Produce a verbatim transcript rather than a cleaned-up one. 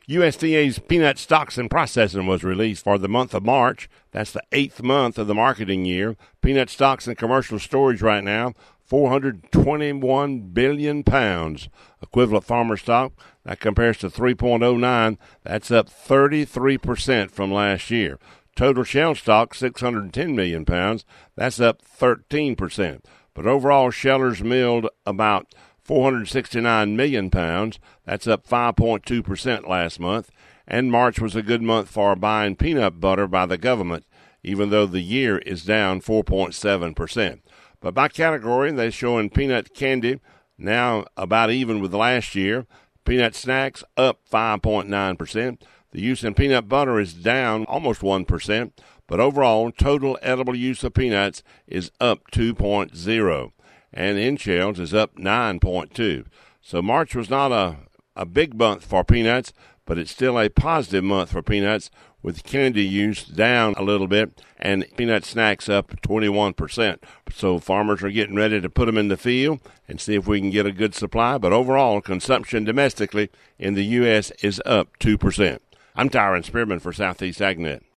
U S D A's peanut stocks and processing was released for the month of March. That's the eighth month of the marketing year. Peanut stocks and commercial storage right now, four hundred twenty-one billion pounds. Equivalent farmer stock, that compares to three point oh nine. That's up thirty-three percent from last year. Total shell stock, six hundred ten million pounds. That's up thirteen percent. But overall, shellers milled about four hundred sixty-nine million pounds. That's up five point two percent last month. And March was a good month for buying peanut butter by the government, even though the year is down four point seven percent. But by category, they're showing peanut candy now about even with last year. Peanut snacks up five point nine percent. The use in peanut butter is down almost one percent. But overall, total edible use of peanuts is up two point oh. And in shells is up nine point two. So March was not a, a big month for peanuts, but it's still a positive month for peanuts, with candy use down a little bit and peanut snacks up twenty-one percent. So farmers are getting ready to put them in the field and see if we can get a good supply. But overall, consumption domestically in the U S is up two percent. I'm Tyron Spearman for Southeast AgNet.